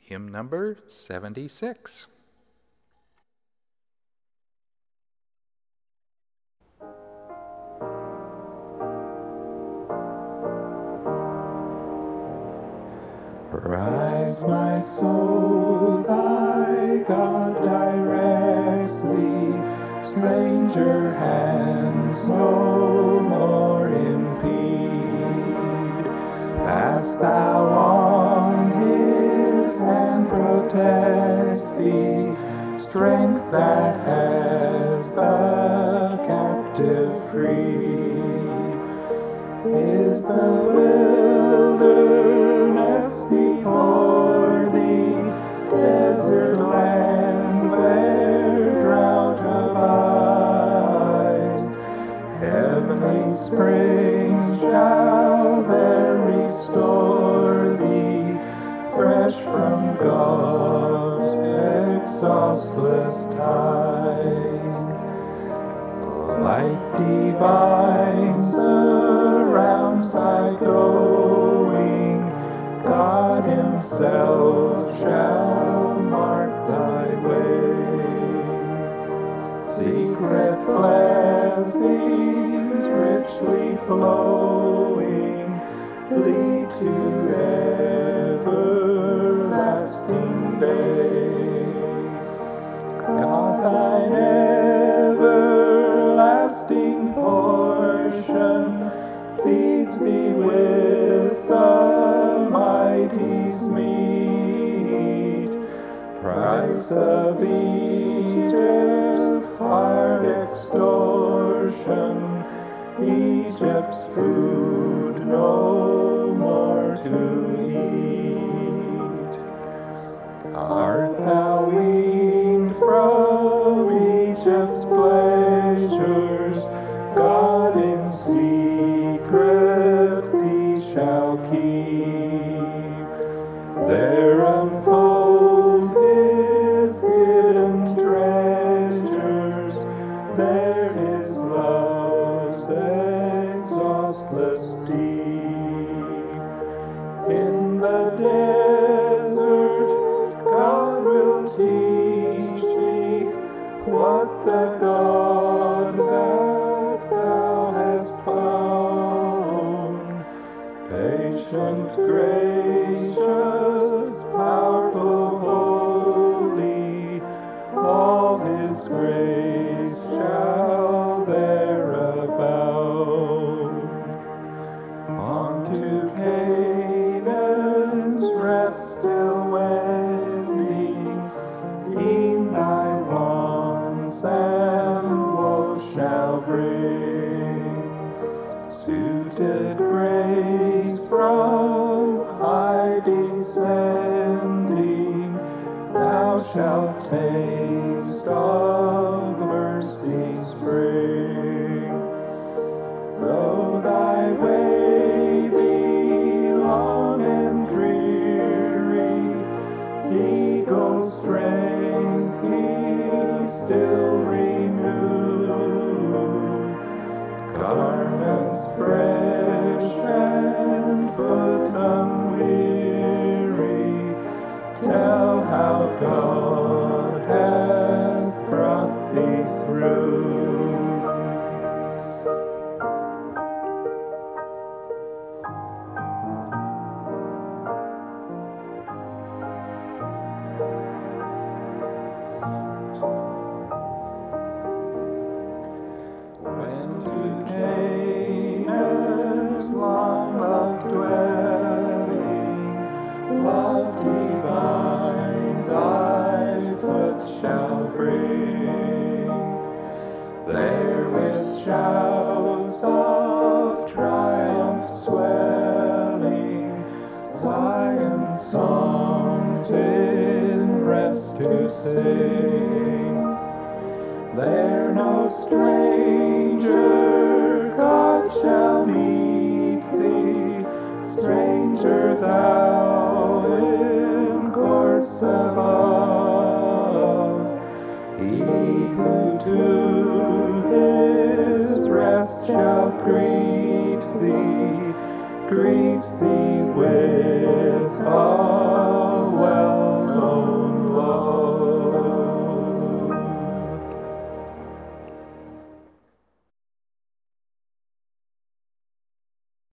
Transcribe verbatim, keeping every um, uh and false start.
hymn number seventy-six. Rise, my soul, thy God directs thee, stranger hands no more impede. Pass thou on, his hand protects thee, strength that has the captive freed. Is the wilderness before thee, desert land where drought abides? Heavenly springs shall there restore thee, fresh from God's exhaustless tides. Light divine surrounds thy going, God himself shall mark thy way. Secret blessings richly flowing lead to everlasting day. God thine everlasting portion feeds thee with the mighty's meat. Price of Egypt's hard extortion, Egypt's food no more to eat. Art thou weaned from Egypt's pleasures? God in secret thee shall keep. There unfold his hidden treasures, there his love's exhaustless deep. In the desert God will teach thee what the God that thou hast found. Patient, gracious, powerful, holy, all his grace shall there abound. Unto Canaan's rest still wending, e'en thy wants and woes shall bring. Suited grace from high descending, thou shalt taste of mercy's spring. Though thy way be long and dreary, eagle's strength he still renew. Garments fresh and foot unweary, tell how God hath brought thee through. When to Canaan's long-loved dwelling, love divine thy foot shall bring, there with shouts of triumph swelling, Zion's songs in rest to sing. There no stranger God shall meet thee, stranger thou in courts above. He who to his rest shall greet thee, greets thee with a